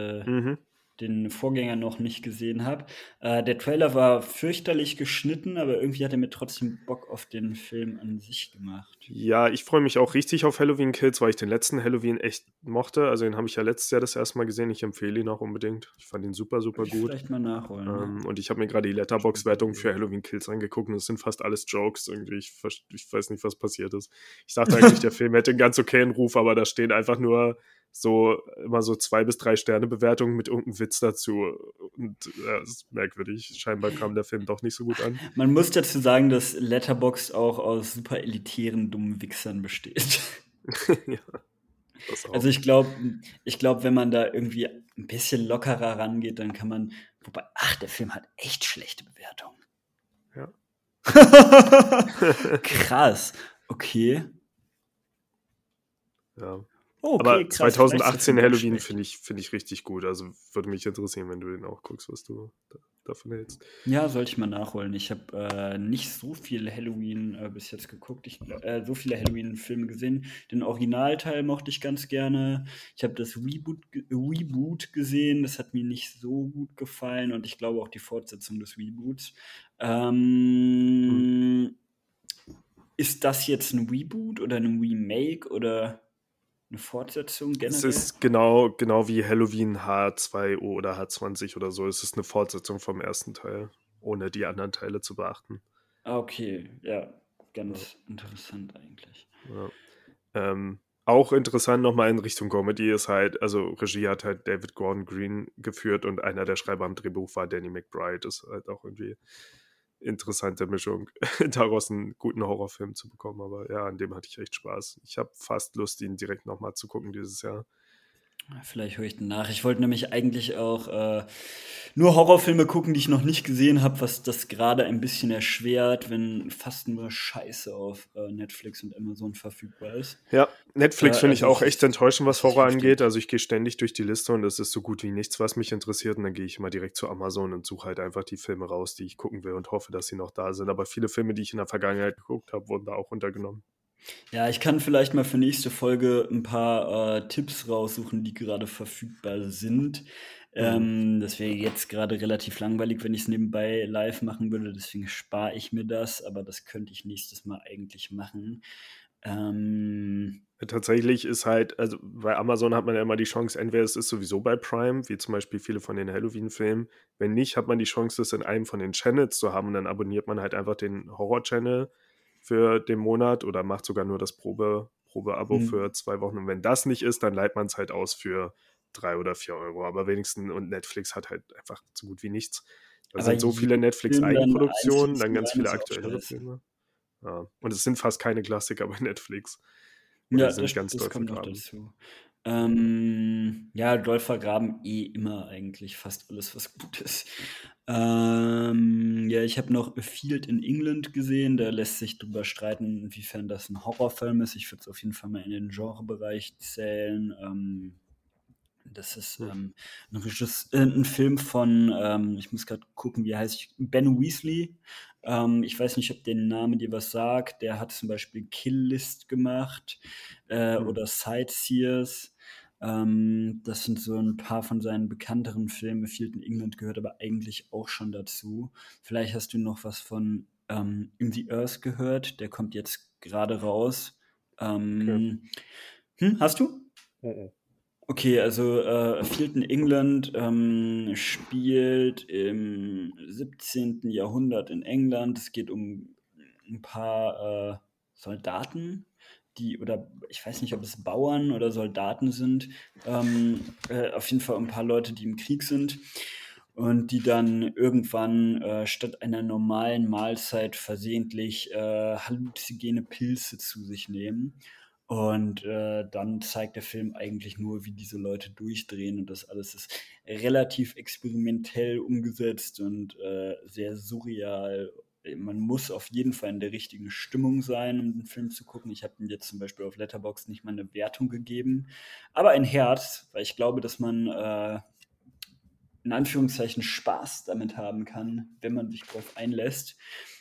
den Vorgänger noch nicht gesehen habe. Der Trailer war fürchterlich geschnitten, aber irgendwie hat er mir trotzdem Bock auf den Film an sich gemacht. Ja, ich freue mich auch richtig auf Halloween Kills, weil ich den letzten Halloween echt mochte. Also den habe ich ja letztes Jahr das erste Mal gesehen. Ich empfehle ihn auch unbedingt. Ich fand ihn super, super Will ich gut. vielleicht mal nachholen. Ne? Und ich habe mir gerade die Letterboxd-Wertung für Halloween Kills angeguckt und es sind fast alles Jokes. Irgendwie, ich weiß nicht, was passiert ist. Ich dachte eigentlich, der Film hätte einen ganz okayen Ruf, aber da stehen einfach nur so immer so 2 bis 3 Sterne Bewertungen mit irgendeinem Witz dazu. Und das ist merkwürdig. Scheinbar kam der Film doch nicht so gut an. Man muss dazu sagen, dass Letterboxd auch aus super elitären, dummen Wichsern besteht. Ja, das auch. Also ich glaube, wenn man da irgendwie ein bisschen lockerer rangeht, dann kann man. Wobei, der Film hat echt schlechte Bewertungen. Ja. Krass. Okay. Ja. Okay, Aber krass, 2018 vielleicht ist Halloween das finde ich richtig gut. Also würde mich interessieren, wenn du den auch guckst, was du davon hältst. Ja, sollte ich mal nachholen. Ich habe nicht so viel Halloween bis jetzt geguckt. So viele Halloween-Filme gesehen. Den Originalteil mochte ich ganz gerne. Ich habe das Reboot gesehen. Das hat mir nicht so gut gefallen. Und ich glaube auch die Fortsetzung des Reboots. Ist das jetzt ein Reboot oder ein Remake oder eine Fortsetzung generell? Es ist genau wie Halloween H2O oder H20 oder so. Es ist eine Fortsetzung vom ersten Teil, ohne die anderen Teile zu beachten. Okay, ja, ganz interessant eigentlich. Ja. Auch interessant nochmal in Richtung Comedy ist halt, also Regie hat halt David Gordon Green geführt und einer der Schreiber am Drehbuch war Danny McBride. Ist halt auch irgendwie interessante Mischung, daraus einen guten Horrorfilm zu bekommen. Aber ja, an dem hatte ich echt Spaß. Ich habe fast Lust, ihn direkt nochmal zu gucken dieses Jahr. Vielleicht höre ich den nach. Ich wollte nämlich eigentlich auch nur Horrorfilme gucken, die ich noch nicht gesehen habe, was das gerade ein bisschen erschwert, wenn fast nur Scheiße auf Netflix und Amazon verfügbar ist. Ja, Netflix finde ich also auch das echt ist- enttäuschend, was das ist Horror heftig. angeht. Also ich gehe ständig durch die Liste und es ist so gut wie nichts, was mich interessiert. Und dann gehe ich immer direkt zu Amazon und suche halt einfach die Filme raus, die ich gucken will und hoffe, dass sie noch da sind. Aber viele Filme, die ich in der Vergangenheit geguckt habe, wurden da auch untergenommen. Ja, ich kann vielleicht mal für nächste Folge ein paar Tipps raussuchen, die gerade verfügbar sind. Das wäre jetzt gerade relativ langweilig, wenn ich es nebenbei live machen würde. Deswegen spare ich mir das, aber das könnte ich nächstes Mal eigentlich machen. Tatsächlich ist halt, also bei Amazon hat man ja immer die Chance, entweder es ist sowieso bei Prime, wie zum Beispiel viele von den Halloween-Filmen. Wenn nicht, hat man die Chance, das in einem von den Channels zu haben und dann abonniert man halt einfach den Horror-Channel für den Monat oder macht sogar nur das Probe-Abo für 2 Wochen. Und wenn das nicht ist, dann leiht man es halt aus für 3 oder 4 Euro. Aber wenigstens, und Netflix hat halt einfach so gut wie nichts. Da Aber sind so viele jeden Netflix-Eigenproduktionen, dann einzelnen ganz viele ist auch aktuellere scheiße. Filme. Ja. Und es sind fast keine Klassiker bei Netflix. Ja, Die sind ganz das doll kommt noch vergraben. dazu. Ja, doll vergraben immer eigentlich fast alles, was gut ist. Ja, ich habe noch A Field in England gesehen. Da lässt sich drüber streiten, inwiefern das ein Horrorfilm ist. Ich würde es auf jeden Fall mal in den Genrebereich zählen. Das ist ein Film von, ich muss gerade gucken, wie er heißt, Ben Weasley. Ich weiß nicht, ob der Name dir was sagt. Der hat zum Beispiel Kill List gemacht oder Sightseers. Das sind so ein paar von seinen bekannteren Filmen. A Field in England gehört aber eigentlich auch schon dazu. Vielleicht hast du noch was von In the Earth gehört. Der kommt jetzt gerade raus. Okay. Hast du? Oh. Okay, also A Field in England spielt im 17. Jahrhundert in England. Es geht um ein paar Soldaten, oder ich weiß nicht, ob es Bauern oder Soldaten sind, auf jeden Fall ein paar Leute, die im Krieg sind und die dann irgendwann statt einer normalen Mahlzeit versehentlich halluzinogene Pilze zu sich nehmen. Und dann zeigt der Film eigentlich nur, wie diese Leute durchdrehen, und das alles ist relativ experimentell umgesetzt und sehr surreal. Man muss auf jeden Fall in der richtigen Stimmung sein, um den Film zu gucken. Ich habe ihm jetzt zum Beispiel auf Letterboxd nicht mal eine Wertung gegeben, aber ein Herz, weil ich glaube, dass man in Anführungszeichen Spaß damit haben kann, wenn man sich darauf einlässt.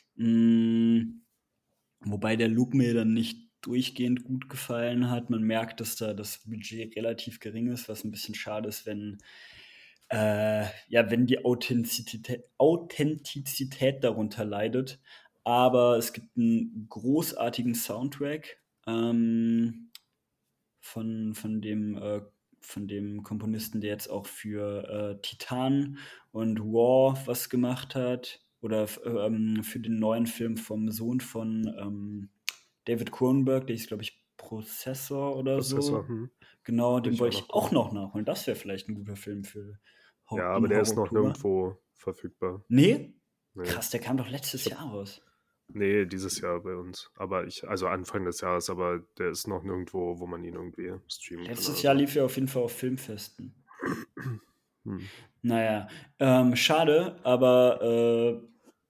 Wobei der Look mir dann nicht durchgehend gut gefallen hat. Man merkt, dass da das Budget relativ gering ist, was ein bisschen schade ist, wenn die Authentizität darunter leidet. Aber es gibt einen großartigen Soundtrack von dem Komponisten, der jetzt auch für Titan und War was gemacht hat. Oder für den neuen Film vom Sohn von David Cronenberg, der ist, glaube ich, Prozessor oder so. Genau, den wollte ich auch noch nachholen. Das wäre vielleicht ein guter Film für Ja, aber der ist noch Horror-Oktober. nirgendwo verfügbar. Nee? Nee. Krass, der kam doch letztes Jahr raus. Nee, dieses Jahr bei uns. Aber also Anfang des Jahres, aber der ist noch nirgendwo, wo man ihn irgendwie streamen kann. Letztes Jahr lief er auf jeden Fall auf Filmfesten. Hm. Naja, schade, aber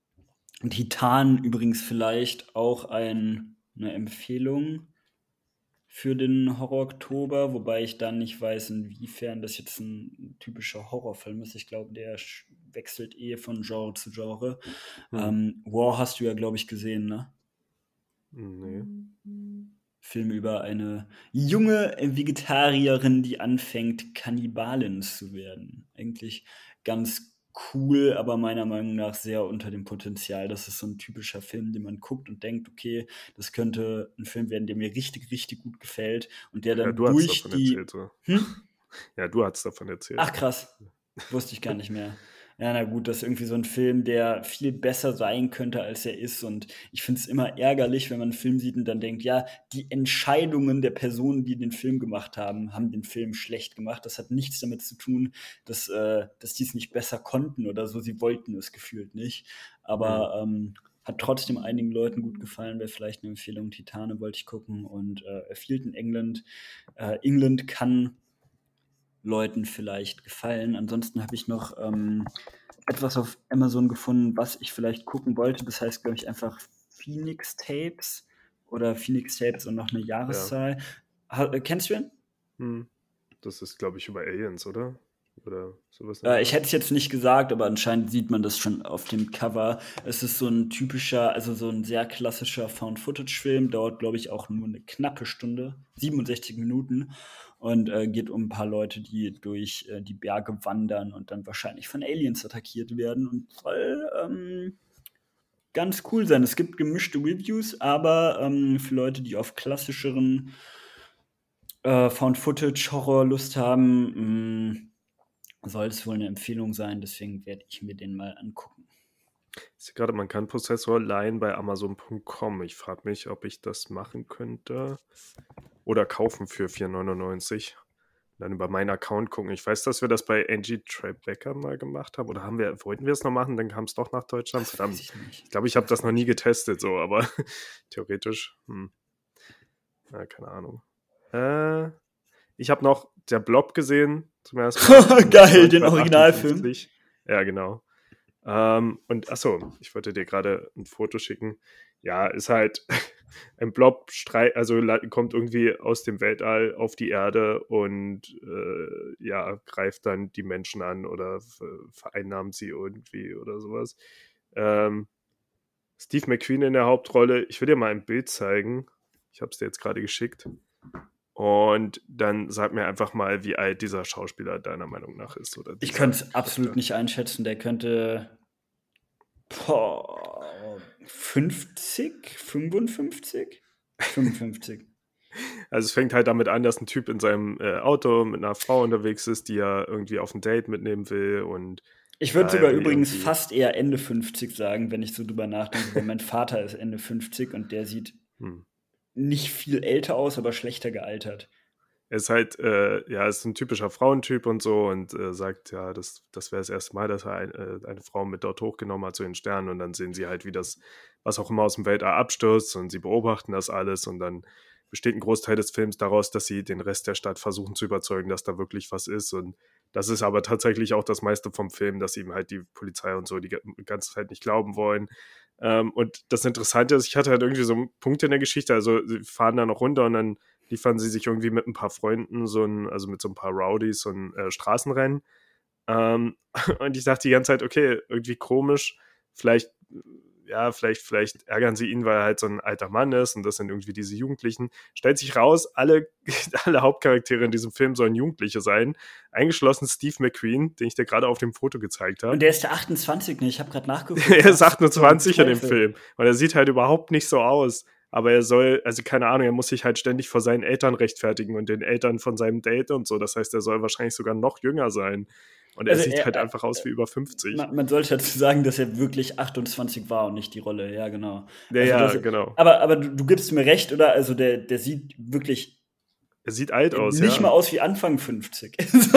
Titan übrigens vielleicht auch eine Empfehlung für den Horror-Oktober, wobei ich dann nicht weiß, inwiefern das jetzt ein typischer Horrorfilm ist. Ich glaube, der wechselt von Genre zu Genre. War hast du ja, glaube ich, gesehen, ne? Nee. Film über eine junge Vegetarierin, die anfängt, Kannibalin zu werden. Eigentlich ganz cool, aber meiner Meinung nach sehr unter dem Potenzial. Das ist so ein typischer Film, den man guckt und denkt, okay, das könnte ein Film werden, der mir richtig, richtig gut gefällt und der dann durch die... Erzählt, so. Ja, du hast davon erzählt. Ach krass, wusste ich gar nicht mehr. Ja, na gut, das ist irgendwie so ein Film, der viel besser sein könnte, als er ist. Und ich finde es immer ärgerlich, wenn man einen Film sieht und dann denkt, ja, die Entscheidungen der Personen, die den Film gemacht haben, haben den Film schlecht gemacht. Das hat nichts damit zu tun, dass die es nicht besser konnten oder so. Sie wollten es gefühlt nicht. Aber hat trotzdem einigen Leuten gut gefallen. Wäre vielleicht eine Empfehlung. Titane wollte ich gucken. Und A Field in England. England kann Leuten vielleicht gefallen. Ansonsten habe ich noch etwas auf Amazon gefunden, was ich vielleicht gucken wollte. Das heißt, glaube ich, einfach Phoenix Tapes oder Phoenix Tapes und noch eine Jahreszahl. Ja. Kennst du ihn? Das ist, glaube ich, über Aliens, oder? Oder sowas. Ich hätte es jetzt nicht gesagt, aber anscheinend sieht man das schon auf dem Cover. Es ist so ein typischer, also so ein sehr klassischer Found-Footage-Film. Dauert, glaube ich, auch nur eine knappe Stunde, 67 Minuten. Und geht um ein paar Leute, die durch die Berge wandern und dann wahrscheinlich von Aliens attackiert werden. Und soll ganz cool sein. Es gibt gemischte Reviews, aber für Leute, die auf klassischeren Found-Footage-Horror Lust haben, soll es wohl eine Empfehlung sein. Deswegen werde ich mir den mal angucken. Ich sehe gerade, man kann Prozessor leihen bei Amazon.com. Ich frage mich, ob ich das machen könnte. Oder kaufen für 4,99. Dann über meinen Account gucken. Ich weiß, dass wir das bei Angie Tribeca mal gemacht haben. Oder wollten wir es noch machen? Dann kam es doch nach Deutschland. Verdammt. Ich glaube, ich habe das noch nie getestet, so, aber theoretisch. Ja, keine Ahnung. Ich habe noch der Blob gesehen zum ersten Mal. Geil, den Originalfilm. Ja, genau. Und achso, ich wollte dir gerade ein Foto schicken. Ja, ist halt ein Blob, kommt irgendwie aus dem Weltall auf die Erde und greift dann die Menschen an oder vereinnahmt sie irgendwie oder sowas. Steve McQueen in der Hauptrolle. Ich will dir mal ein Bild zeigen. Ich habe es dir jetzt gerade geschickt. Und dann sag mir einfach mal, wie alt dieser Schauspieler deiner Meinung nach ist. Oder Ich dieser könnte es absolut Charakter. nicht einschätzen. Der könnte 50, 55? 55. Also es fängt halt damit an, dass ein Typ in seinem Auto mit einer Frau unterwegs ist, die er irgendwie auf ein Date mitnehmen will. Und Ich würde er sogar will übrigens irgendwie- fast eher Ende 50 sagen, wenn ich so drüber nachdenke, weil mein Vater ist Ende 50 und der sieht Hm. nicht viel älter aus, aber schlechter gealtert. Er ist halt, ist ein typischer Frauentyp und so und sagt, ja, das wäre das erste Mal, dass er eine Frau mit dort hochgenommen hat zu den Sternen und dann sehen sie halt, wie das, was auch immer aus dem Weltall abstürzt und sie beobachten das alles und dann besteht ein Großteil des Films daraus, dass sie den Rest der Stadt versuchen zu überzeugen, dass da wirklich was ist und das ist aber tatsächlich auch das meiste vom Film, dass ihm halt die Polizei und so die ganze Zeit nicht glauben wollen. Und das Interessante ist, ich hatte halt irgendwie so einen Punkt in der Geschichte, also sie fahren da noch runter und dann liefern sie sich irgendwie mit ein paar Freunden, also mit so ein paar Rowdies, so ein Straßenrennen. Und ich dachte die ganze Zeit, okay, irgendwie komisch, vielleicht ärgern sie ihn, weil er halt so ein alter Mann ist und das sind irgendwie diese Jugendlichen. Stellt sich raus, alle Hauptcharaktere in diesem Film sollen Jugendliche sein, eingeschlossen Steve McQueen, den ich dir gerade auf dem Foto gezeigt habe. Und der ist der 28, ne? Ich habe gerade nachgeguckt. Er ist 28 in dem Teufel. Film und er sieht halt überhaupt nicht so aus. Aber er soll, also keine Ahnung, er muss sich halt ständig vor seinen Eltern rechtfertigen und den Eltern von seinem Date und so. Das heißt, er soll wahrscheinlich sogar noch jünger sein. Und er Also sieht halt einfach aus wie über 50. Man sollte dazu sagen, dass er wirklich 28 war und nicht die Rolle. Ja, genau. Ja, Also ja, das- genau. Aber du gibst mir recht, oder? Also der sieht wirklich Er sieht alt aus, nicht ja. mal aus wie Anfang 50.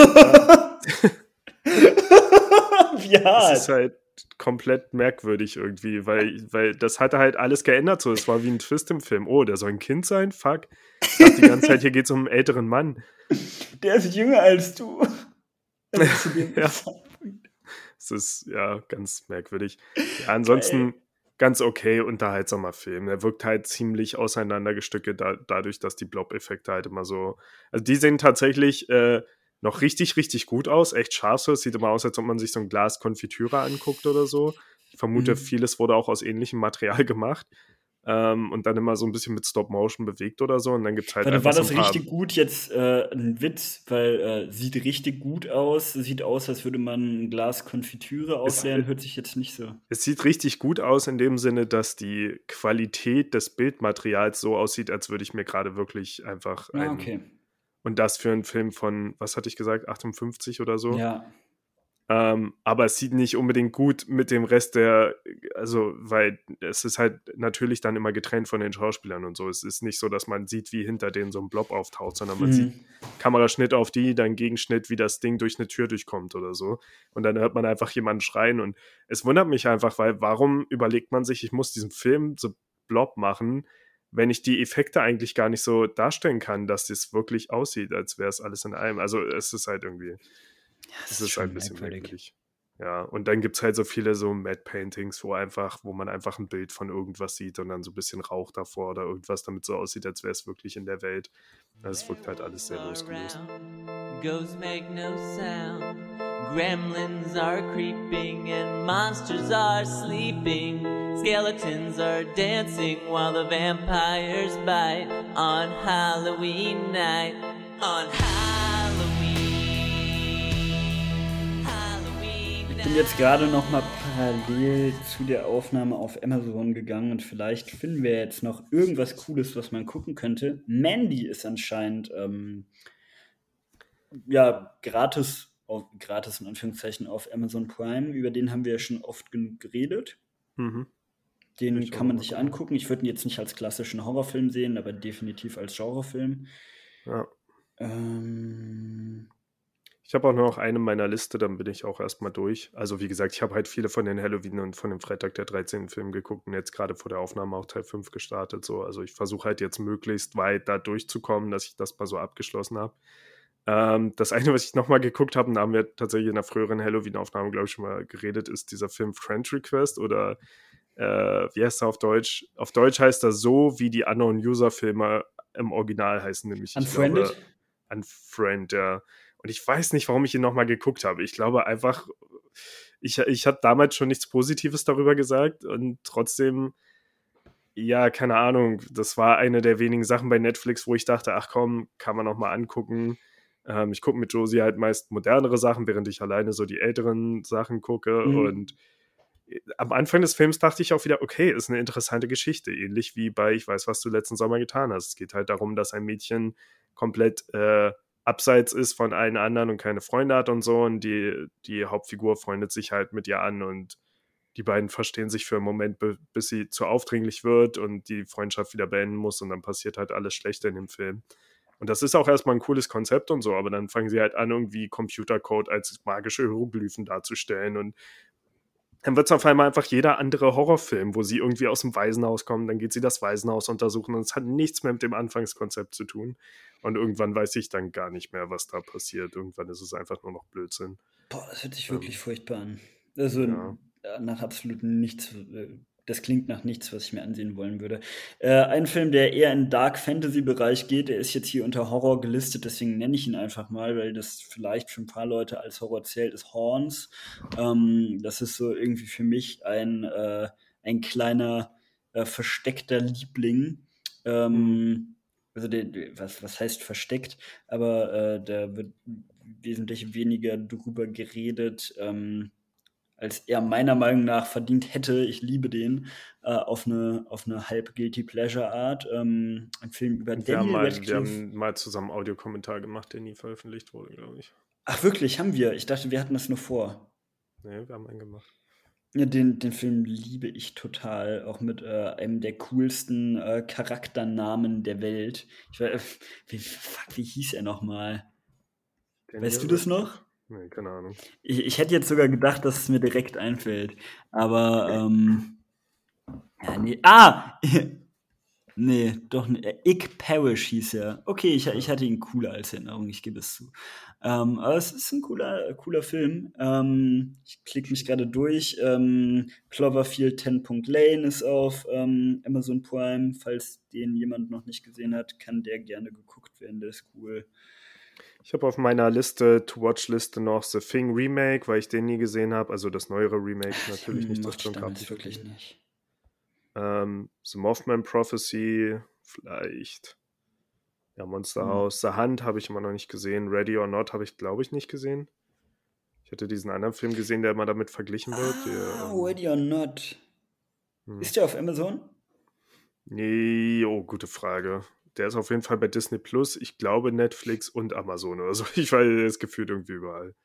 Wie Das hart. ist halt komplett merkwürdig irgendwie, weil das hatte halt alles geändert so. Es war wie ein Twist im Film. Oh, der soll ein Kind sein? Fuck. Ich dachte die ganze Zeit, hier geht es um einen älteren Mann. Der ist jünger als du. Also zu dem Ja. Zeitpunkt. Es ist ja ganz merkwürdig. Ja, ansonsten ganz okay unterhaltsamer Film. Er wirkt halt ziemlich auseinandergestückelt dadurch, dass die Blob-Effekte halt immer so. Also die sehen tatsächlich noch richtig, richtig gut aus. Echt scharf so. Es sieht immer aus, als ob man sich so ein Glas Konfitüre anguckt oder so. Ich vermute, vieles wurde auch aus ähnlichem Material gemacht. Und dann immer so ein bisschen mit Stop-Motion bewegt oder so. Und dann gibt es halt Warte, einfach war so das ein paar. richtig gut jetzt ein Witz? Weil sieht richtig gut aus. Sieht aus, als würde man ein Glas Konfitüre ausleeren. Hört sich jetzt nicht so. Es sieht richtig gut aus in dem Sinne, dass die Qualität des Bildmaterials so aussieht, als würde ich mir gerade wirklich einfach Ah, okay. Und das für einen Film von, was hatte ich gesagt, 58 oder so. Ja. Aber es sieht nicht unbedingt gut mit dem Rest weil es ist halt natürlich dann immer getrennt von den Schauspielern und so. Es ist nicht so, dass man sieht, wie hinter denen so ein Blob auftaucht, sondern man sieht Kameraschnitt auf die, dann Gegenschnitt, wie das Ding durch eine Tür durchkommt oder so. Und dann hört man einfach jemanden schreien und es wundert mich einfach, weil warum überlegt man sich, ich muss diesen Film so Blob machen, wenn ich die Effekte eigentlich gar nicht so darstellen kann, dass das wirklich aussieht, als wäre es alles in einem. Also es ist halt irgendwie, es ist schon ein bisschen merkwürdig. merkwürdig. Ja, und dann gibt es halt so viele so Matte-Paintings, wo man einfach ein Bild von irgendwas sieht und dann so ein bisschen Rauch davor oder irgendwas, damit so aussieht, als wäre es wirklich in der Welt. Also es wirkt halt alles sehr losgelöst. Ghosts make no sound. Gremlins are creeping and monsters are sleeping. Skeletons are dancing while the vampires bite on Halloween night. On Halloween Ich bin jetzt gerade noch mal parallel zu der Aufnahme auf Amazon gegangen und vielleicht finden wir jetzt noch irgendwas Cooles, was man gucken könnte. Mandy ist anscheinend gratis in Anführungszeichen auf Amazon Prime. Über den haben wir ja schon oft genug geredet. Mhm. Den Ich kann man auch sich mal angucken. Ich würde ihn jetzt nicht als klassischen Horrorfilm sehen, aber definitiv als Genrefilm. Ja. Ähm, Ich habe auch noch eine in meiner Liste, dann bin ich auch erstmal durch. Also wie gesagt, ich habe halt viele von den Halloween und von dem Freitag der 13. Filmen geguckt und jetzt gerade vor der Aufnahme auch Teil 5 gestartet. So. Also ich versuche halt jetzt möglichst weit da durchzukommen, dass ich das mal so abgeschlossen habe. Das eine, was ich nochmal geguckt habe, und da haben wir tatsächlich in einer früheren Halloween-Aufnahme, glaube ich, schon mal geredet, ist dieser Film Friend Request oder wie heißt er auf Deutsch? Auf Deutsch heißt er so, wie die Unknown-User-Filme im Original heißen, nämlich Unfriended? Unfriend, ja. Und ich weiß nicht, warum ich ihn nochmal geguckt habe. Ich glaube einfach, ich habe damals schon nichts Positives darüber gesagt und trotzdem Ja, keine Ahnung. Das war eine der wenigen Sachen bei Netflix, wo ich dachte, ach komm, kann man noch mal angucken. Ich gucke mit Josie halt meist modernere Sachen, während ich alleine so die älteren Sachen gucke. Und am Anfang des Films dachte ich auch wieder, okay, ist eine interessante Geschichte. Ähnlich wie bei Ich weiß, was du letzten Sommer getan hast. Es geht halt darum, dass ein Mädchen komplett abseits ist von allen anderen und keine Freunde hat und so. Und die Hauptfigur freundet sich halt mit ihr an und die beiden verstehen sich für einen Moment, bis sie zu aufdringlich wird und die Freundschaft wieder beenden muss und dann passiert halt alles Schlechte in dem Film. Und das ist auch erstmal ein cooles Konzept und so, aber dann fangen sie halt an, irgendwie Computercode als magische Hieroglyphen darzustellen und dann wird es auf einmal einfach jeder andere Horrorfilm, wo sie irgendwie aus dem Waisenhaus kommen, dann geht sie das Waisenhaus untersuchen und es hat nichts mehr mit dem Anfangskonzept zu tun. Und irgendwann weiß ich dann gar nicht mehr, was da passiert. Irgendwann ist es einfach nur noch Blödsinn. Boah, das hört sich wirklich furchtbar an. Also Ja. nach absolut nichts. Das klingt nach nichts, was ich mir ansehen wollen würde. Ein Film, der eher in Dark Fantasy-Bereich geht, der ist jetzt hier unter Horror gelistet, deswegen nenne ich ihn einfach mal, weil das vielleicht für ein paar Leute als Horror zählt, ist Horns. Das ist so irgendwie für mich ein kleiner versteckter Liebling. Also was heißt versteckt, aber da wird wesentlich weniger drüber geredet, als er meiner Meinung nach verdient hätte. Ich liebe den auf eine halb Guilty Pleasure Art. Ein Film über Daniel Wir Radcliffe. haben mal zusammen einen Audiokommentar gemacht, der nie veröffentlicht wurde, glaube ich. Ach wirklich, haben wir? Ich dachte, wir hatten das nur vor. Nee, wir haben einen gemacht. Ja, den Film liebe ich total, auch mit einem der coolsten Charakternamen der Welt. Wie hieß er nochmal? Weißt du das noch? Nee, keine Ahnung. Ich hätte jetzt sogar gedacht, dass es mir direkt einfällt. Aber, ja, nee. Nee, doch nicht. Ick Parish hieß er. Okay, ich hatte ihn cooler als Erinnerung, ich gebe es zu. Aber es ist ein cooler Film. Ich klicke mich gerade durch. Cloverfield 10 Lane ist auf Amazon Prime. Falls den jemand noch nicht gesehen hat, kann der gerne geguckt werden. Der ist cool. Ich habe auf meiner To-Watch-Liste noch The Thing Remake, weil ich den nie gesehen habe. Also das neuere Remake, natürlich nicht das John Carpenter. Wirklich nicht. The Mothman Prophecy, vielleicht. Ja, Monster House. The Hunt habe ich immer noch nicht gesehen. Ready or Not habe ich, glaube ich, nicht gesehen. Ich hatte diesen anderen Film gesehen, der immer damit verglichen wird. Ready or Not. Ist der auf Amazon? Nee, gute Frage. Der ist auf jeden Fall bei Disney Plus. Ich glaube Netflix und Amazon oder so. Ich weiß, der ist gefühlt irgendwie überall.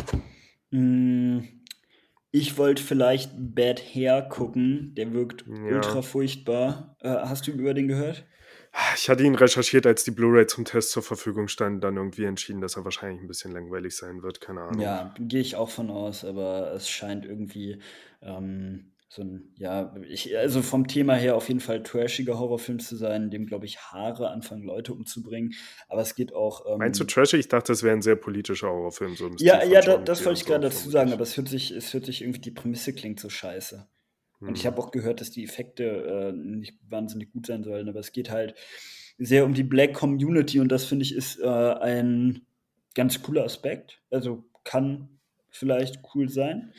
Ich wollte vielleicht Bad Hair gucken. Der wirkt ultra furchtbar. Hast du über den gehört? Ich hatte ihn recherchiert, als die Blu-ray zum Test zur Verfügung stand, dann irgendwie entschieden, dass er wahrscheinlich ein bisschen langweilig sein wird. Keine Ahnung. Ja, gehe ich auch von aus, aber es scheint irgendwie so ein, also vom Thema her auf jeden Fall trashiger Horrorfilm zu sein, in dem, glaube ich, Haare anfangen, Leute umzubringen. Aber es geht auch. Meinst du trashig? Ich dachte, es wäre ein sehr politischer Horrorfilm. So das wollte ich gerade dazu sagen, aber es hört sich irgendwie, die Prämisse klingt so scheiße. Und ich habe auch gehört, dass die Effekte nicht wahnsinnig gut sein sollen, aber es geht halt sehr um die Black Community und das, finde ich, ist ein ganz cooler Aspekt. Also kann vielleicht cool sein.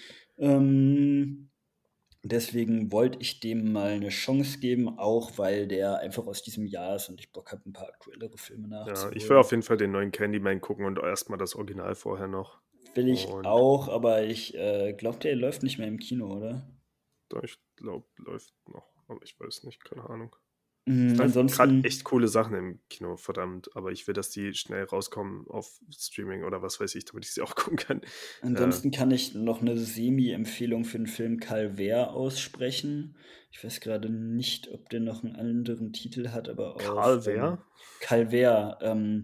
Deswegen wollte ich dem mal eine Chance geben, auch weil der einfach aus diesem Jahr ist und ich Bock habe, ein paar aktuellere Filme nachzuholen. Ja, ich will auf jeden Fall den neuen Candyman gucken und erstmal das Original vorher noch. Will ich auch, aber ich glaube, der läuft nicht mehr im Kino, oder? Doch, ich glaube, läuft noch, aber ich weiß nicht, keine Ahnung. Ansonsten gerade echt coole Sachen im Kino, verdammt, aber ich will, dass die schnell rauskommen auf Streaming oder was weiß ich, damit ich sie auch gucken kann. Ansonsten kann ich noch eine Semi-Empfehlung für den Film Calvaire aussprechen. Ich weiß gerade nicht, ob der noch einen anderen Titel hat, aber auch Calvaire? Calvaire,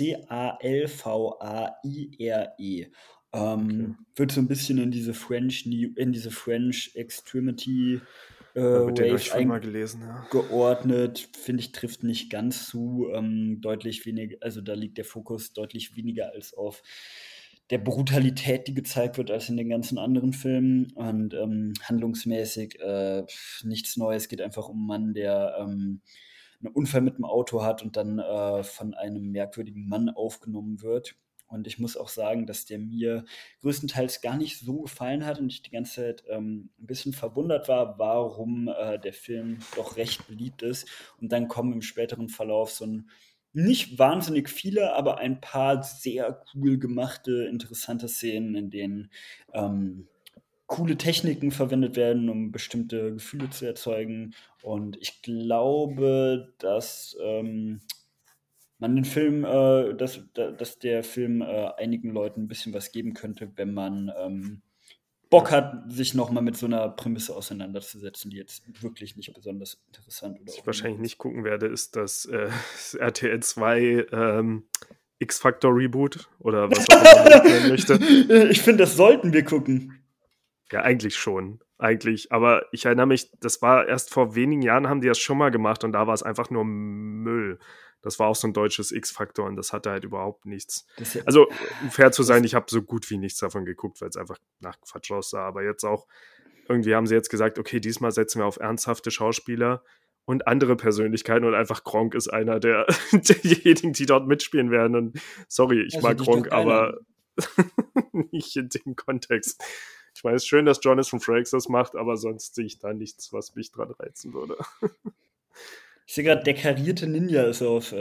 Calvaire. Wird so ein bisschen in diese French Extremity Wave mal gelesen, ja. geordnet, finde ich, trifft nicht ganz zu. Deutlich weniger, also da liegt der Fokus deutlich weniger als auf der Brutalität, die gezeigt wird, als in den ganzen anderen Filmen. Und handlungsmäßig nichts Neues, geht einfach um einen Mann, der einen Unfall mit dem Auto hat und dann von einem merkwürdigen Mann aufgenommen wird. Und ich muss auch sagen, dass der mir größtenteils gar nicht so gefallen hat und ich die ganze Zeit ein bisschen verwundert war, warum der Film doch recht beliebt ist. Und dann kommen im späteren Verlauf so nicht wahnsinnig viele, aber ein paar sehr cool gemachte, interessante Szenen, in denen coole Techniken verwendet werden, um bestimmte Gefühle zu erzeugen. Und ich glaube, dass man den Film, dass der Film einigen Leuten ein bisschen was geben könnte, wenn man Bock hat, sich nochmal mit so einer Prämisse auseinanderzusetzen, die jetzt wirklich nicht besonders interessant oder was ich wahrscheinlich nicht gucken werde, ist das RTL 2 X-Factor Reboot oder was auch immer man nennen möchte. Ich finde, das sollten wir gucken. Ja, eigentlich schon. Eigentlich. Aber ich erinnere mich, das war erst vor wenigen Jahren, haben die das schon mal gemacht und da war es einfach nur Müll. Das war auch so ein deutsches X-Factor und das hatte halt überhaupt nichts. Also, um fair zu sein, ich habe so gut wie nichts davon geguckt, weil es einfach nach Quatsch aussah. Aber jetzt auch, irgendwie haben sie jetzt gesagt, okay, diesmal setzen wir auf ernsthafte Schauspieler und andere Persönlichkeiten und einfach Gronkh ist einer derjenigen, die dort mitspielen werden. Und sorry, ich mag Gronkh, aber nicht in dem Kontext. Ich meine, es ist schön, dass Jonathan Frakes das macht, aber sonst sehe ich da nichts, was mich dran reizen würde. Ich sehe gerade, der karierte Ninja ist auf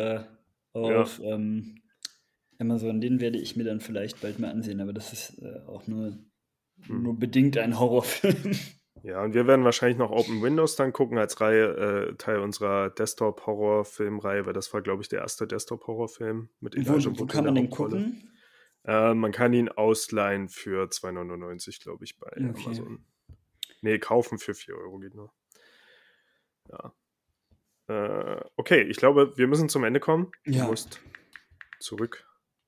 Amazon. Den werde ich mir dann vielleicht bald mal ansehen, aber das ist auch nur bedingt ein Horrorfilm. Ja, und wir werden wahrscheinlich noch Open Windows dann gucken als Reihe, Teil unserer Desktop-Horror-Filmreihe, weil das war, glaube ich, der erste Desktop-Horrorfilm mit Elijah Wood. Wo kann man den gucken? Man kann ihn ausleihen für 2,99 €, glaube ich, bei Amazon. Nee, kaufen für 4 € geht nur. Ja. Okay, ich glaube, wir müssen zum Ende kommen. Ja. Du musst zurück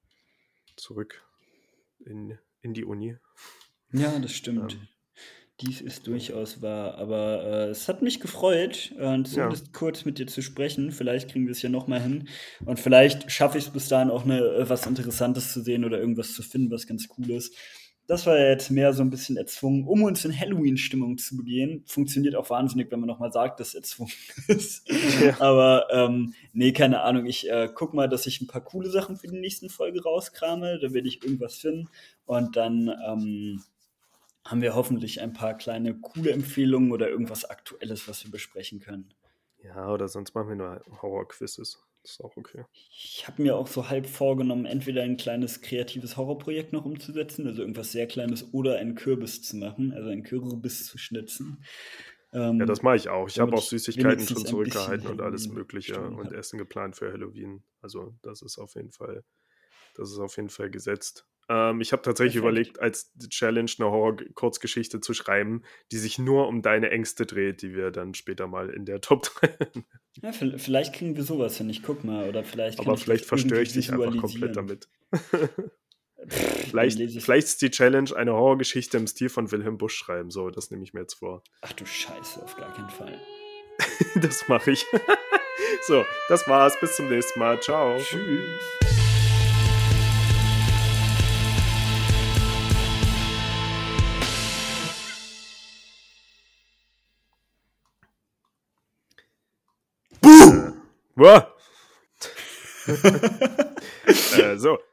in die Uni. Ja, das stimmt. Dies ist durchaus wahr, aber es hat mich gefreut, zumindest kurz mit dir zu sprechen. Vielleicht kriegen wir es ja nochmal hin und vielleicht schaffe ich es bis dahin auch was Interessantes zu sehen oder irgendwas zu finden, was ganz cool ist. Das war ja jetzt mehr so ein bisschen erzwungen, um uns in Halloween-Stimmung zu begehen. Funktioniert auch wahnsinnig, wenn man nochmal sagt, dass es erzwungen ist. Ja. Aber nee, keine Ahnung. Ich guck mal, dass ich ein paar coole Sachen für die nächsten Folge rauskrame. Da werde ich irgendwas finden und dann haben wir hoffentlich ein paar kleine, coole Empfehlungen oder irgendwas Aktuelles, was wir besprechen können. Ja, oder sonst machen wir nur Horror-Quizzes. Das ist auch okay. Ich habe mir auch so halb vorgenommen, entweder ein kleines kreatives Horrorprojekt noch umzusetzen, also irgendwas sehr Kleines, oder einen Kürbis zu machen, also einen Kürbis zu schnitzen. Ja, das mache ich auch. Ich habe auch Süßigkeiten schon zurückgehalten und alles Mögliche und Essen geplant für Halloween. Also das ist auf jeden Fall gesetzt. Ich habe tatsächlich überlegt, als Challenge eine Horror-Kurzgeschichte zu schreiben, die sich nur um deine Ängste dreht, die wir dann später mal in der Top 3. Ja, vielleicht kriegen wir sowas hin. Ich guck mal. Oder vielleicht verstöre ich dich einfach komplett damit. Vielleicht ist die Challenge eine Horrorgeschichte im Stil von Wilhelm Busch schreiben. So, das nehme ich mir jetzt vor. Ach du Scheiße, auf gar keinen Fall. Das mache ich. So, das war's. Bis zum nächsten Mal. Ciao. Tschüss. So.